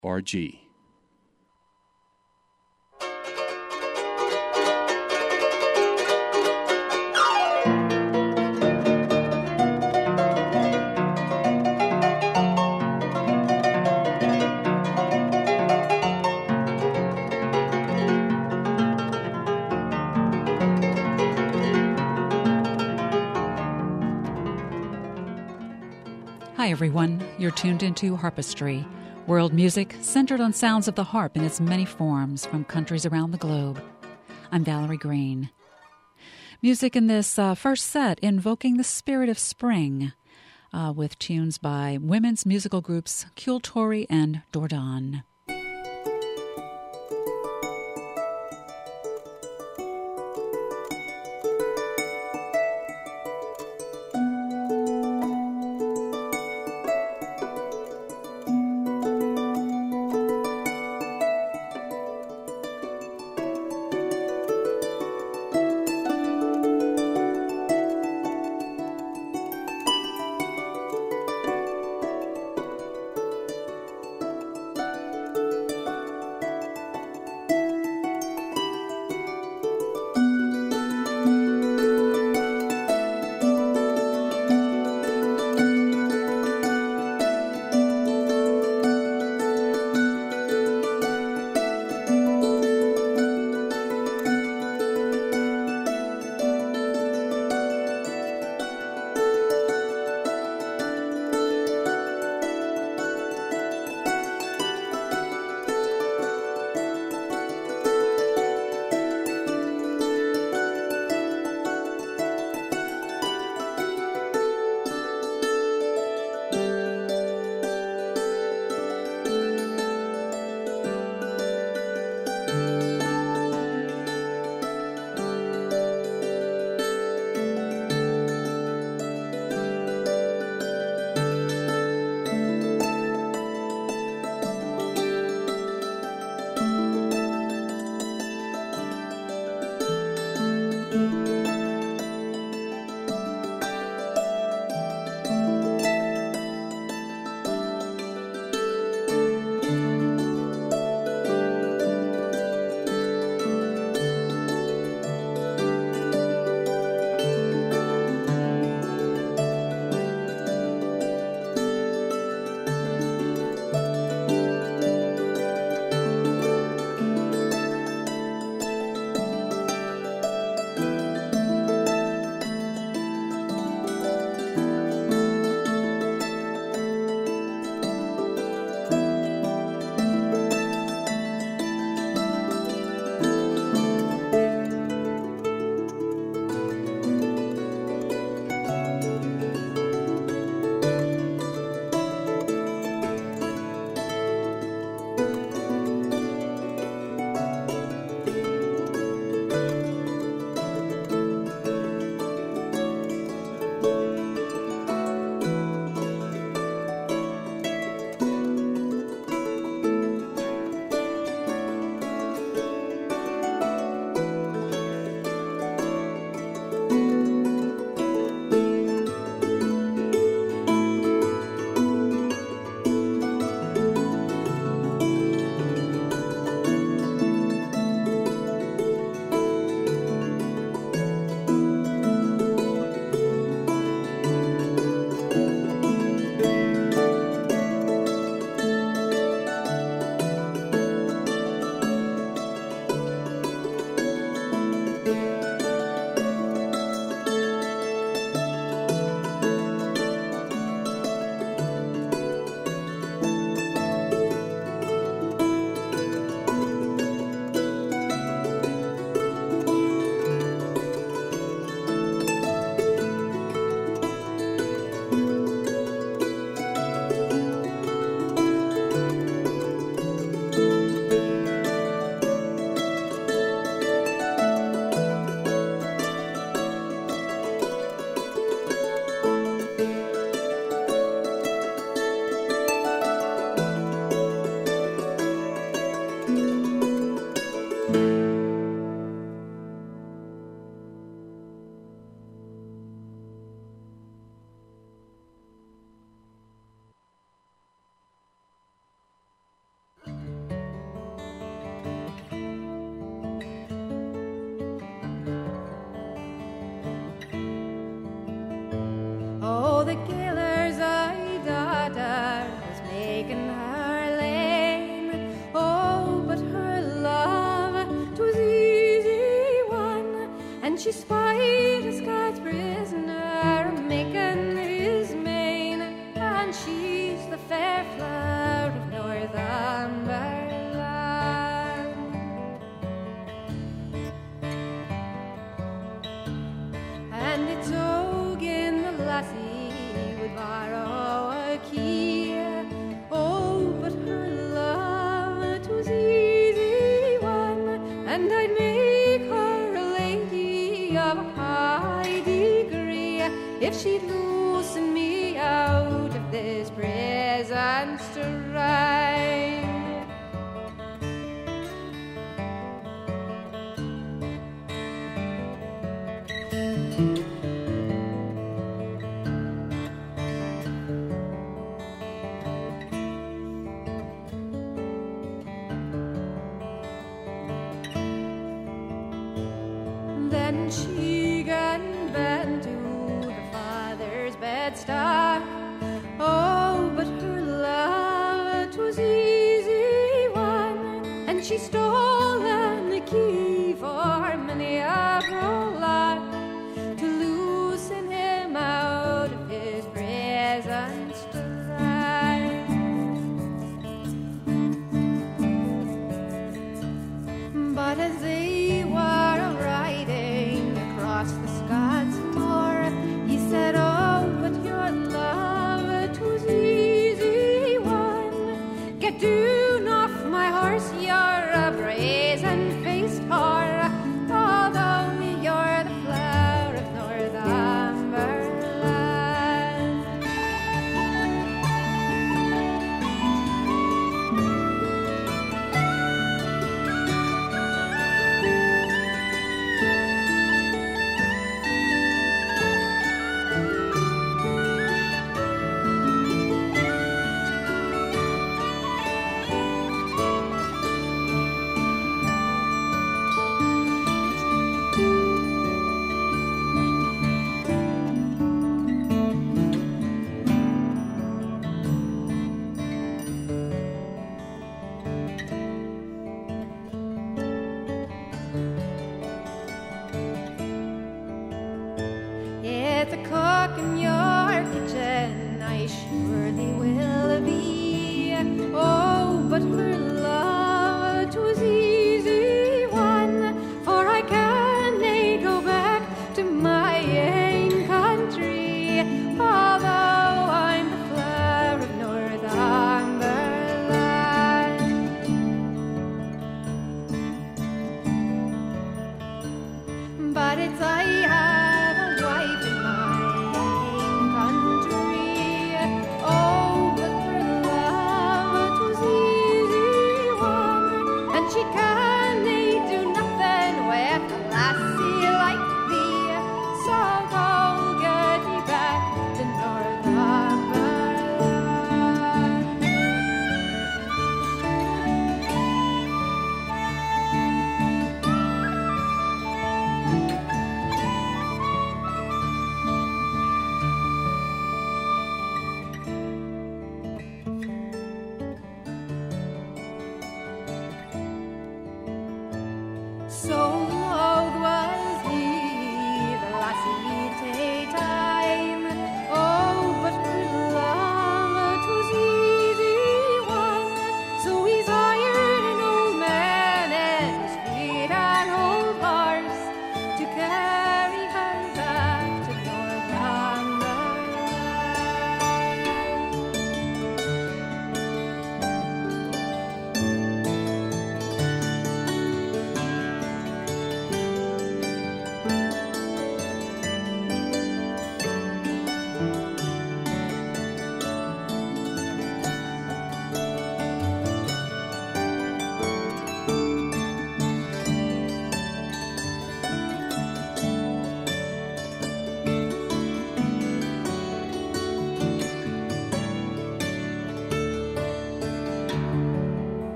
Hi everyone, you're tuned into Harpistry, world music centered on sounds of the harp in its many forms from countries around the globe. I'm Valerie Green. Music in this first set invoking the spirit of spring with tunes by women's musical groups Kultori and Dordan. the gaoler's daughter was making her lane. Oh, but her love, 'twas easy won, and she spied a Scots prisoner making his mane, and she's the fair flower of Northumberland. And it's Ogan the lassie would borrow a key. Oh, but her love, 'twas easy won, and I'd make her a lady of a high degree if she'd loosen me out of this prison strife. Then she got bent to her father's bedstock. Oh, but her love, 'twas easy won, and she stolen the key for many a prologue to loosen him out of his prison strife. But as they were riding across the Scots moor, he said, oh, but your love, 'twas easy won. Get down off my horse, you're a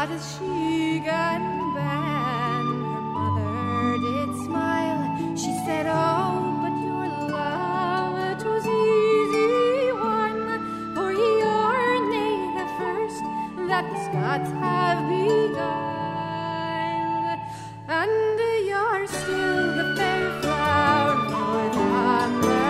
But as she got banned, her mother did smile. She said, oh, but your love, 'twas easy won, for you're nae the first that the Scots have begun, and you're still the fair flower of Northumberland.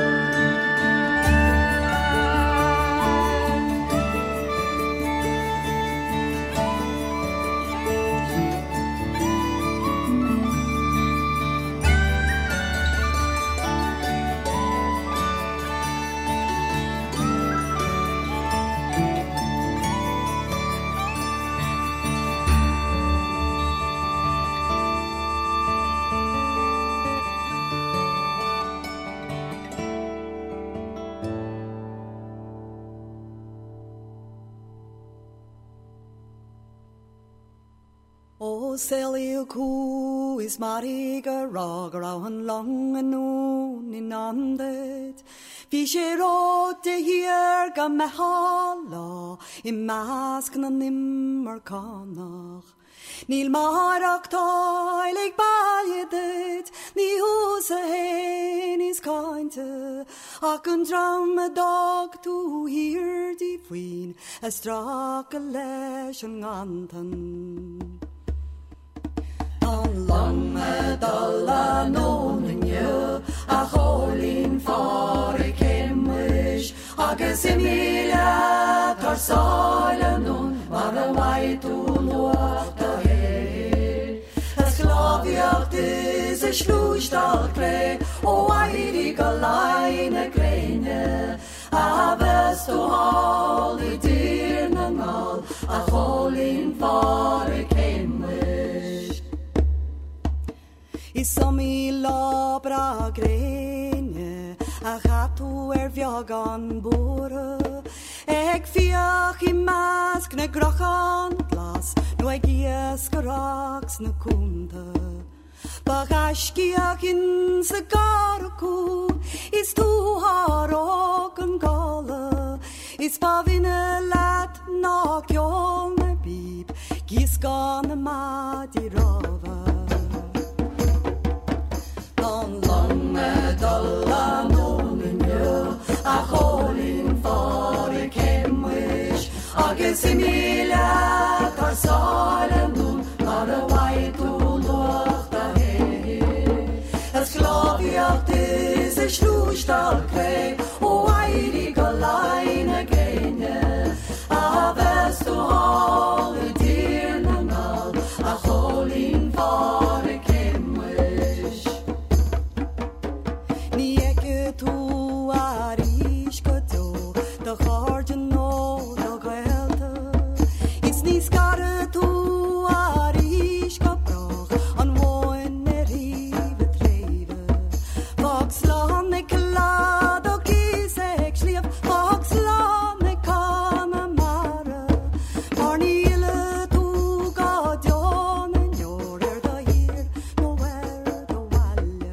O Celia Coo is Mariga Roger an long and noon in andet. Vi sé råd hier ga me hala I mask na nimmer kanach. Níl marach táilig baljedet, ní húsa hen is kainte, ac an dram a dag tú hir di fuin, a strak a leis an gantan. An lang me dalla nóninne, a cholín far I cemwish, agus I míle tar sáile nún, mar a waitú luach a héir. As glábhíocht is a slúistal cré, ó wairi go lain a gréine, a vestú hall I dír na ngál, a cholín far I cemwish. Is somi labra grene, a chatú bheag an búra, ag fiach I measc na grachan glas, nó ag ias go rags na cúnta. Bagasciach in sa garacú, is tú harog an gala, is pavine lat ná ceol na bíb, gis gan na madi rava. An lang me dalla nóninne, a cholín far I cemwish, agus I míle tar sáile nún, mar a waitú luach a héir. As glábhíocht is a slúistal cré, ó wairi go lain a gréine, a vestú hall I dír na ngál, a cholín far I cemwish. Ní ege tú a ríis go dó, do cháirde nó do ghaelta. Is ní scara tú a ríis go brach, an bháin na ríomh a tréimhe. Fág slán na clad ó gís ag slíomh, fág slán na cána mara. Mar níle tú gá deon an jóir do hir, nó bhar do bhaile.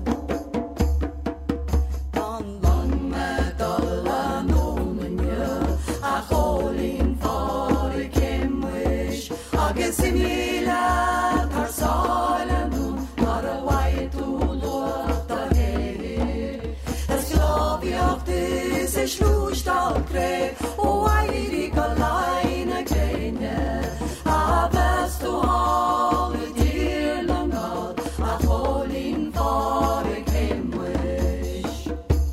An lang me dalla nóninne, a cholín far I cemwish, agus I míle tar sáile nún, mar a waitú luach a héir. As glábhíocht is a slúistal cré, ó wairi go lain a gréine, a vestú hall I dír na ngál, a cholín far I cemwish.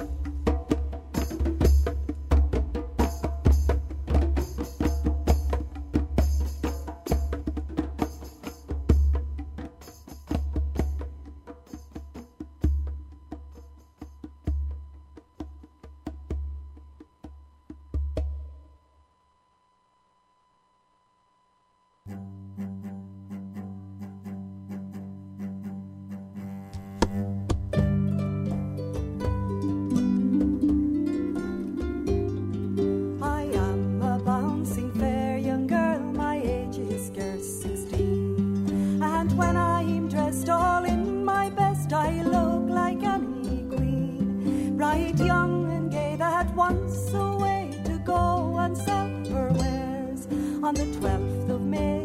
I am a bouncing fair young girl, my age is scarce 16. And when I'm dressed all in my best, I look like any queen. Bright, young and gay, that wants a way to go and sell her wares. On the 12th of May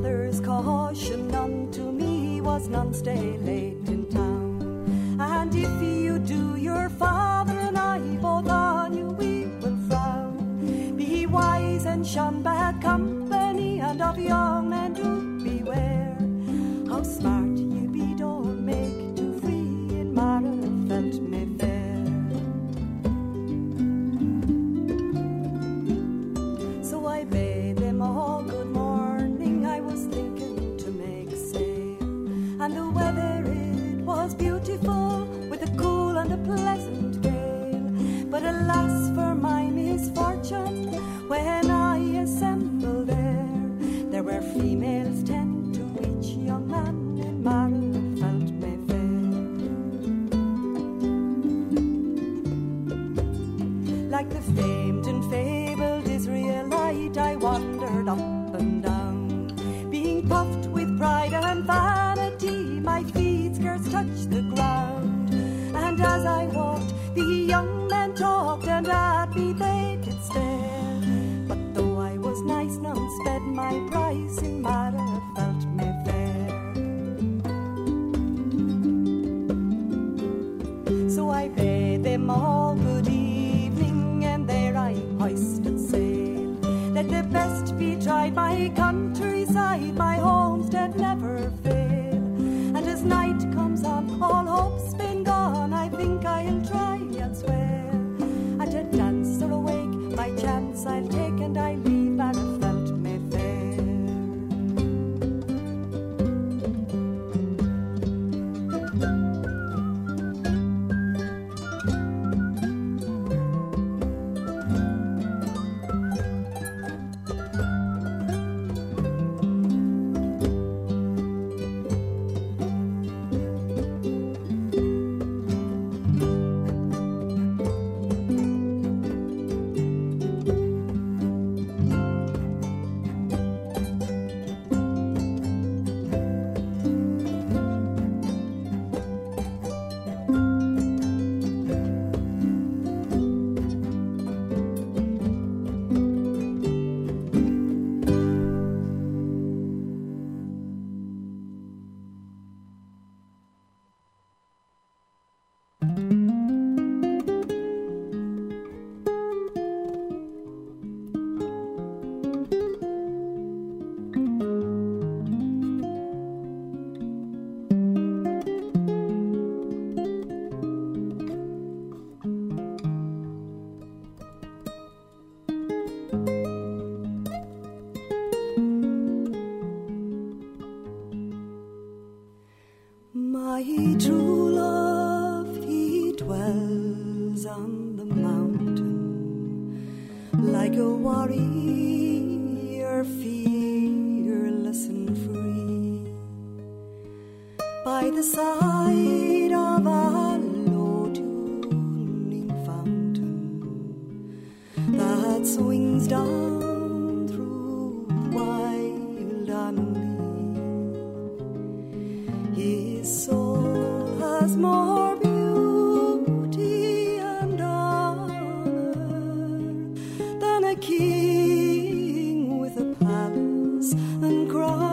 mother's caution unto me was none stay late in town. And if you do, your father and I both on you we will frown. Be wise and shun bad company, and of young men do beware. How smart you be, don't make too free in Marfelt may fair. So I bade them all good morning, I was thinking to make sail. And the weather it was beautiful, with a cool and a pleasant gale. But alas for my misfortune, when I assembled there were females 10 to each young man in Marfelt may fair. Like the famed and fabled Israelite, I wandered up and down, being puffed with pride and vanity, my feet scarce touched the ground. And as I walked, the young men talked, and at me they did stare. But though I was nice, none sped my price in Marfelt may fair. So I bade them all good evening, and there I hoisted sail. Let the best be tried, my countryside, my homestead never fail. And as night comes on, all hope's been gone, I think I'll try elsewhere. At a dance or a wake, my chance I'll take, and I leave Marfelt may fair. My true love, he dwells on the mountain, like a warrior, fearless and free, by the side of a low-tuning fountain that swings down through wild Annalea. His soul has more beauty and honor than a king with a palace and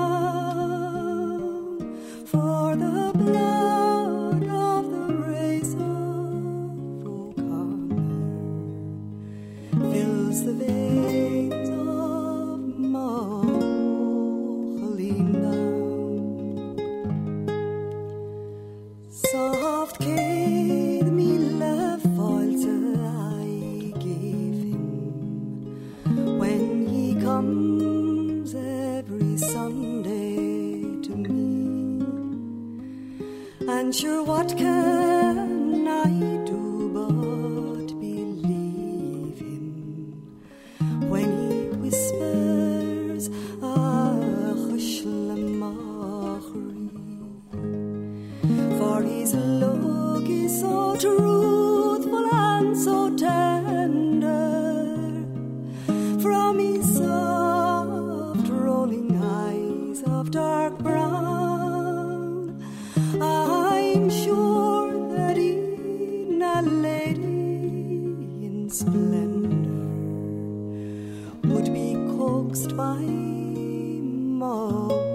crown. For the blood of the race of O'Connor fills the veins of Mochaline. Soft came the meal falte I gave him when he comes every Sunday to me. And sure, what can I do but believe him when he whispers a hush lamachri? For his look is so truthful and so tender, from his soft rolling eyes of dark brown, I'm sure that in a lady in splendor would be coaxed by more.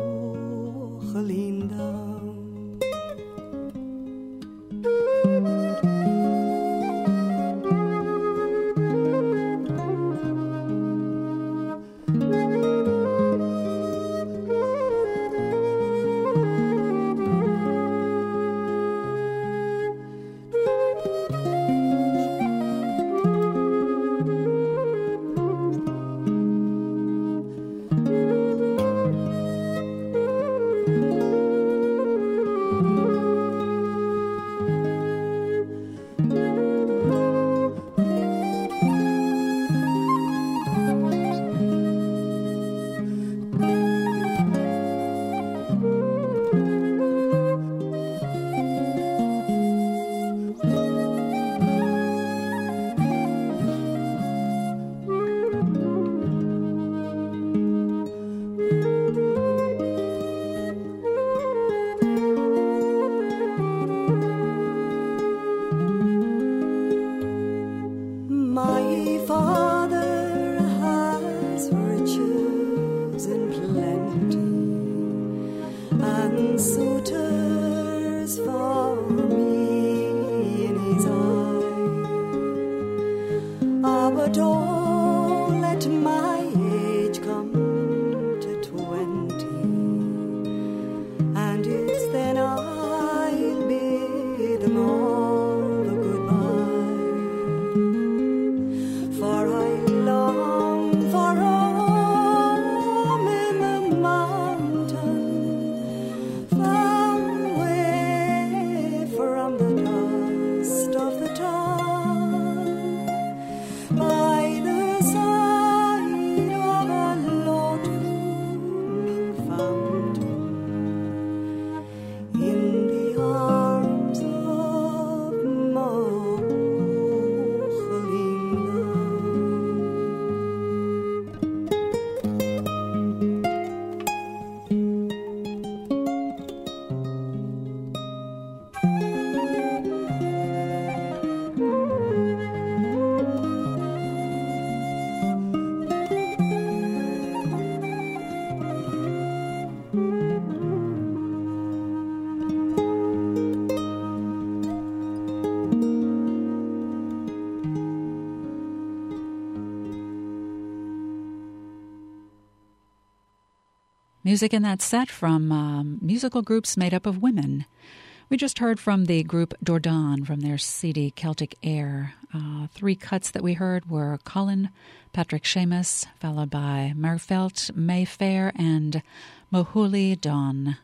Music in that set from musical groups made up of women. We just heard from the group Dordan from their CD Celtic Air. Three cuts that we heard were Colin, Patrick Seamus, followed by Merfelt, Mayfair, and Mohuli Dawn.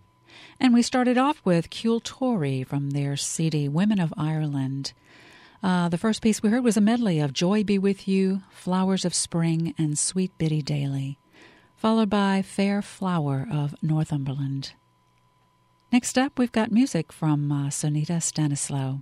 And we started off with Cúil Tóiri from their CD Women of Ireland. The first piece we heard was a medley of Joy Be With You, Flowers of Spring, and Sweet Biddy Daly, followed by Fair Flower of Northumberland. Next up, we've got music from Sonita Stanislau.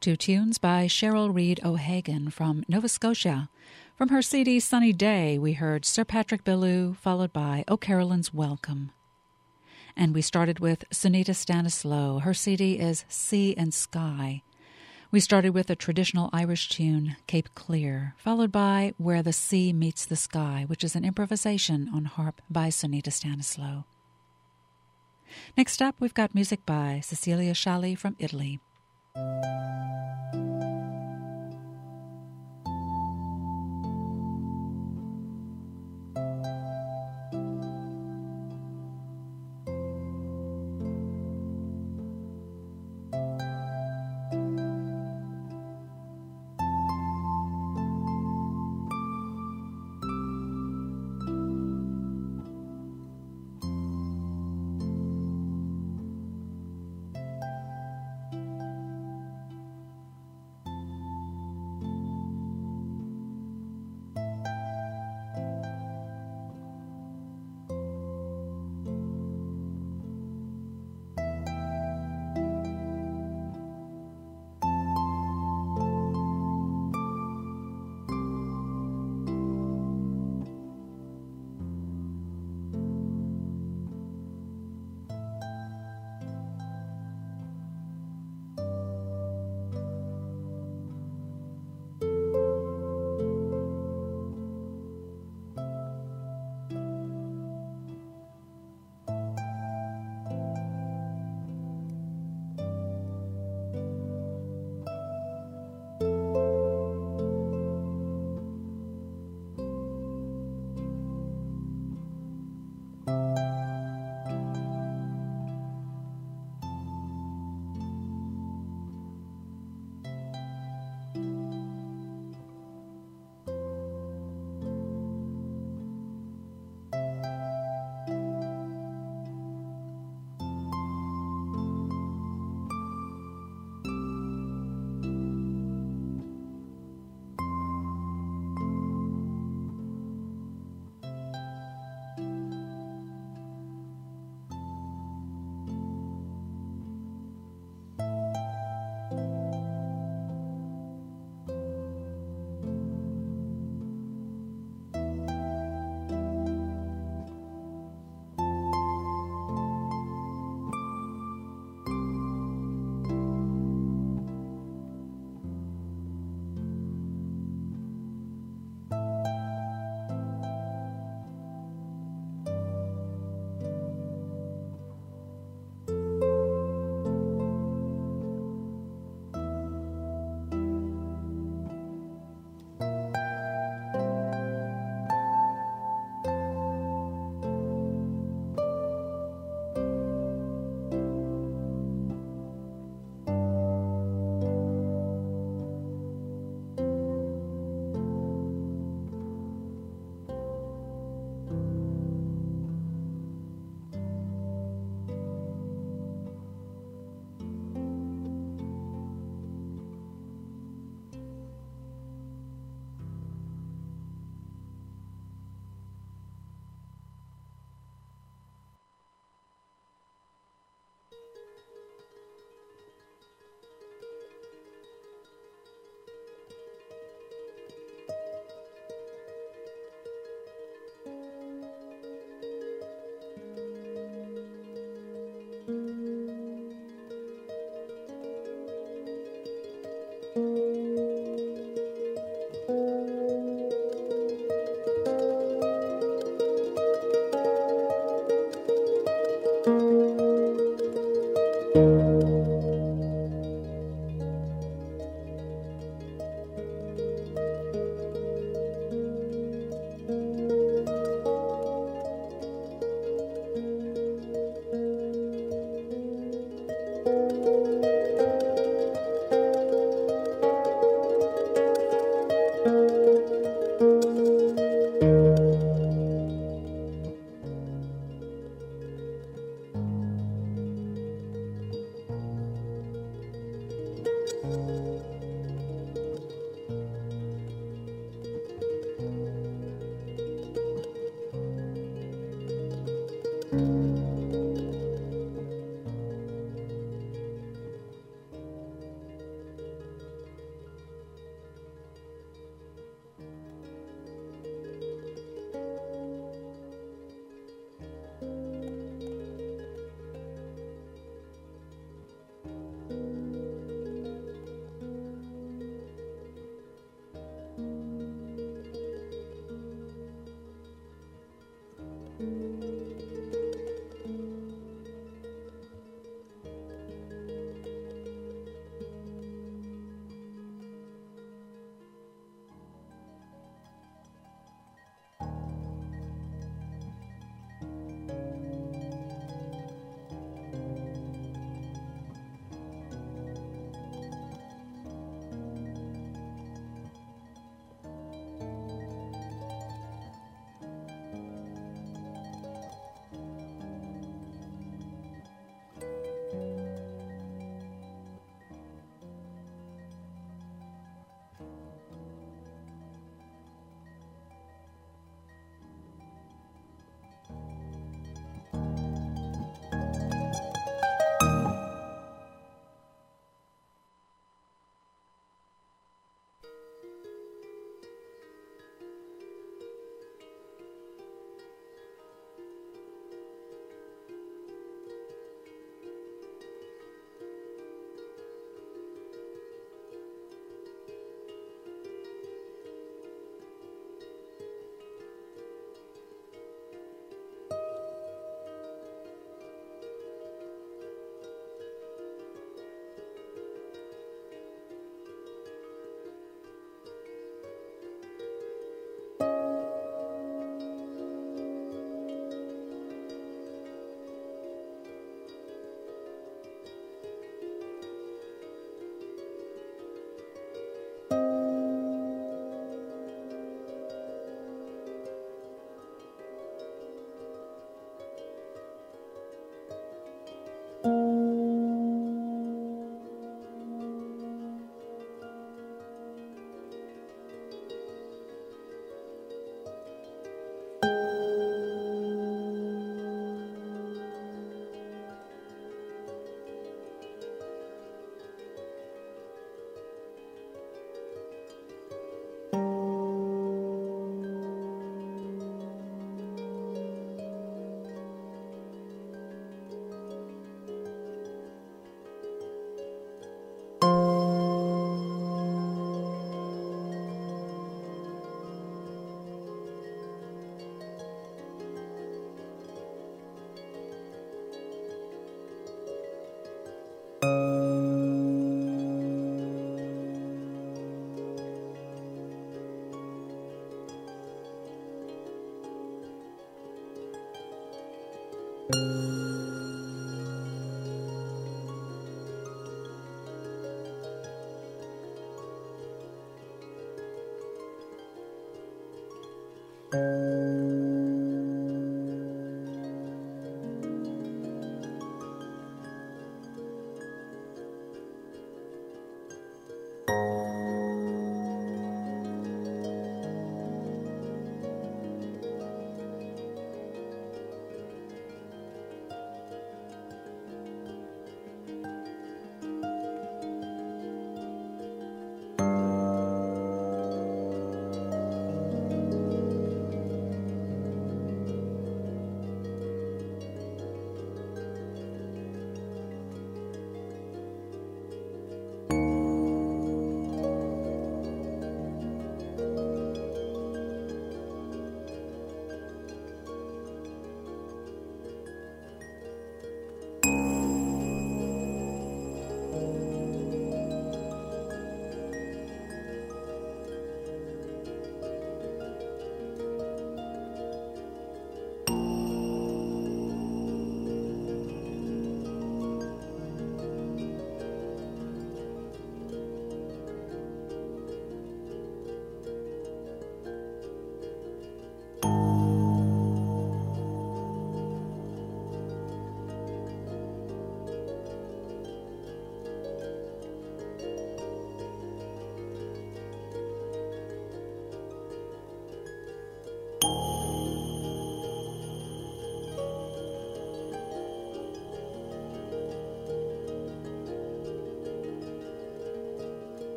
Two tunes by Cheryl Reid O'Hagan from Nova Scotia. From her CD Sunny Day, we heard Sir Patrick Belew, followed by O Carolyn's Welcome. And we started with Sunita Stanislaw. Her CD is Sea and Sky. We started with a traditional Irish tune, Cape Clear, followed by Where the Sea Meets the Sky, which is an improvisation on harp by Sunita Stanislaw. Next up, we've got music by Cecilia Scialli from Italy.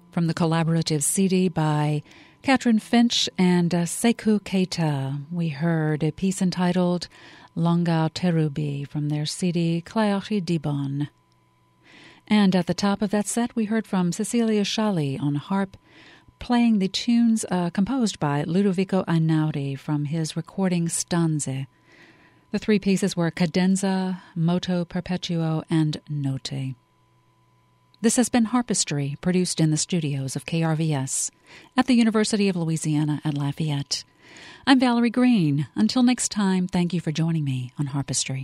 From the collaborative CD by Catherine Finch and Sekou Keita, we heard a piece entitled Longao Terubi from their CD Clayochi Dibon. And at the top of that set, we heard from Cecilia Shali on harp, playing the tunes composed by Ludovico Einaudi from his recording Stanze. The three pieces were Cadenza, Moto Perpetuo, and Note. This has been Harpistry, produced in the studios of KRVS at the University of Louisiana at Lafayette. I'm Valerie Green. Until next time, thank you for joining me on Harpistry.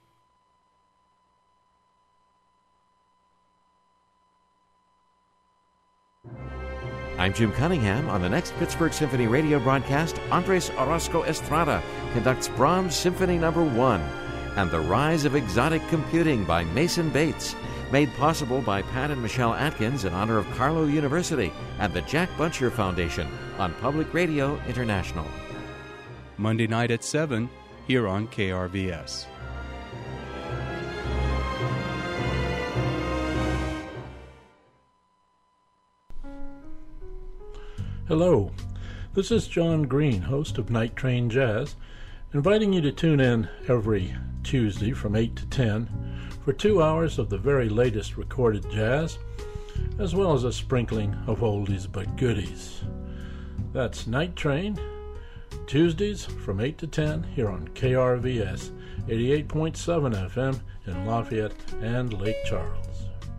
I'm Jim Cunningham. On the next Pittsburgh Symphony radio broadcast, Andres Orozco Estrada conducts Brahms Symphony No. 1 and The Rise of Exotic Computing by Mason Bates, made possible by Pat and Michelle Atkins in honor of Carlow University and the Jack Buncher Foundation on Public Radio International. Monday night at 7 here on KRVS. Hello, this is John Green, host of Night Train Jazz, inviting you to tune in every Tuesday from 8 to 10 for 2 hours of the very latest recorded jazz, as well as a sprinkling of oldies but goodies. That's Night Train, Tuesdays from 8 to 10 here on KRVS 88.7 FM in Lafayette and Lake Charles.